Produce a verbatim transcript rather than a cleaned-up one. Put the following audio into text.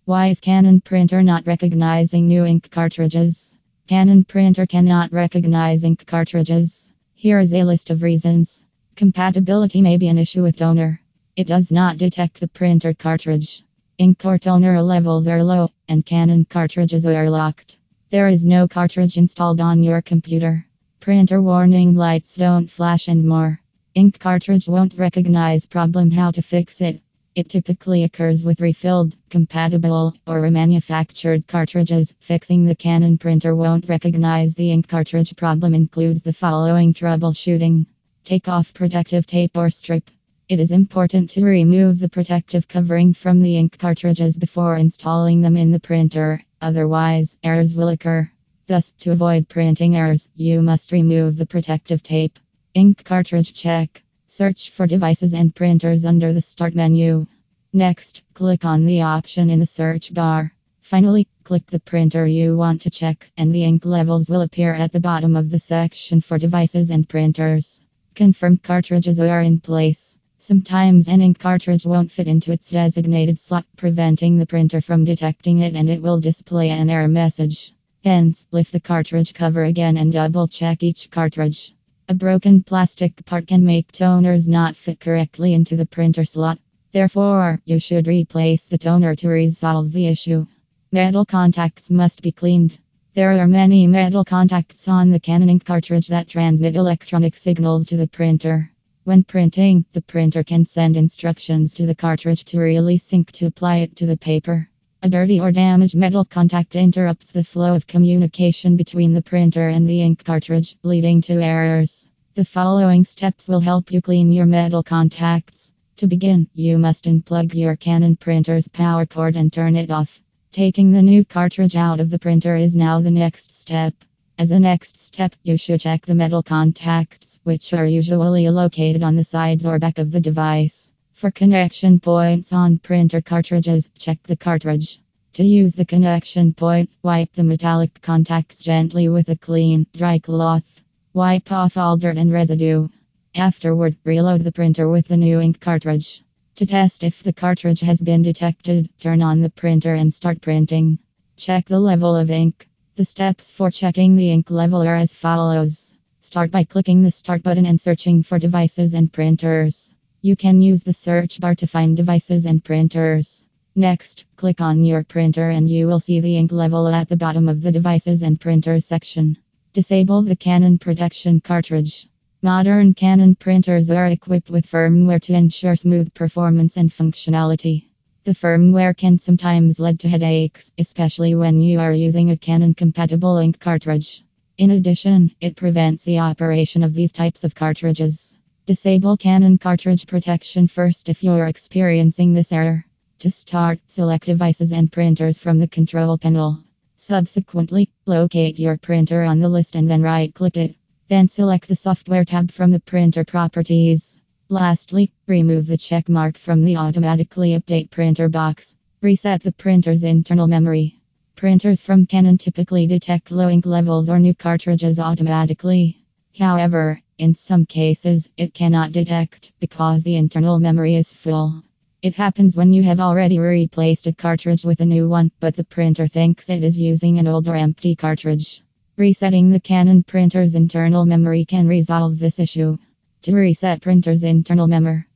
Why is Canon printer not recognizing new ink cartridges? Canon printer cannot recognize ink cartridges. Here is a list of reasons. Compatibility may be an issue with toner. It does not detect the printer cartridge. Ink or toner levels are low, and Canon cartridges are locked. There is no cartridge installed on your computer. Printer warning lights don't flash and more. Ink cartridge won't recognize problem. How to fix it? It typically occurs with refilled, compatible, or remanufactured cartridges. Fixing the Canon printer won't recognize the ink cartridge problem includes the following troubleshooting. Take off protective tape or strip. It is important to remove the protective covering from the ink cartridges before installing them in the printer, otherwise, errors will occur. Thus, to avoid printing errors, you must remove the protective tape. Ink cartridge check. Search for devices and printers under the Start menu. Next, click on the option in the search bar. Finally, click the printer you want to check, and the ink levels will appear at the bottom of the section for devices and printers. Confirm cartridges are in place. Sometimes an ink cartridge won't fit into its designated slot, preventing the printer from detecting it, and it will display an error message. Hence, lift the cartridge cover again and double check each cartridge. A broken plastic part can make toners not fit correctly into the printer slot. Therefore, you should replace the toner to resolve the issue. Metal contacts must be cleaned. There are many metal contacts on the Canon ink cartridge that transmit electronic signals to the printer. When printing, the printer can send instructions to the cartridge to release ink to apply it to the paper. A dirty or damaged metal contact interrupts the flow of communication between the printer and the ink cartridge, leading to errors. The following steps will help you clean your metal contacts. To begin, you must unplug your Canon printer's power cord and turn it off. Taking the new cartridge out of the printer is now the next step. As a next step, you should check the metal contacts, which are usually located on the sides or back of the device. For connection points on printer cartridges, check the cartridge. To use the connection point, wipe the metallic contacts gently with a clean, dry cloth. Wipe off all dirt and residue. Afterward, reload the printer with the new ink cartridge. To test if the cartridge has been detected, turn on the printer and start printing. Check the level of ink. The steps for checking the ink level are as follows. Start by clicking the Start button and searching for devices and printers. You can use the search bar to find devices and printers. Next, click on your printer and you will see the ink level at the bottom of the devices and printers section. Disable the Canon protection cartridge. Modern Canon printers are equipped with firmware to ensure smooth performance and functionality. The firmware can sometimes lead to headaches, especially when you are using a Canon-compatible ink cartridge. In addition, it prevents the operation of these types of cartridges. Disable Canon cartridge protection first if you're experiencing this error. To start, select devices and printers from the control panel. Subsequently, locate your printer on the list and then right-click it. Then select the software tab from the printer properties. Lastly, remove the check mark from the automatically update printer box. Reset the printer's internal memory. Printers from Canon typically detect low ink levels or new cartridges automatically. However, in some cases, it cannot detect because the internal memory is full. It happens when you have already replaced a cartridge with a new one, but the printer thinks it is using an old or empty cartridge. Resetting the Canon printer's internal memory can resolve this issue. To reset printer's internal memory,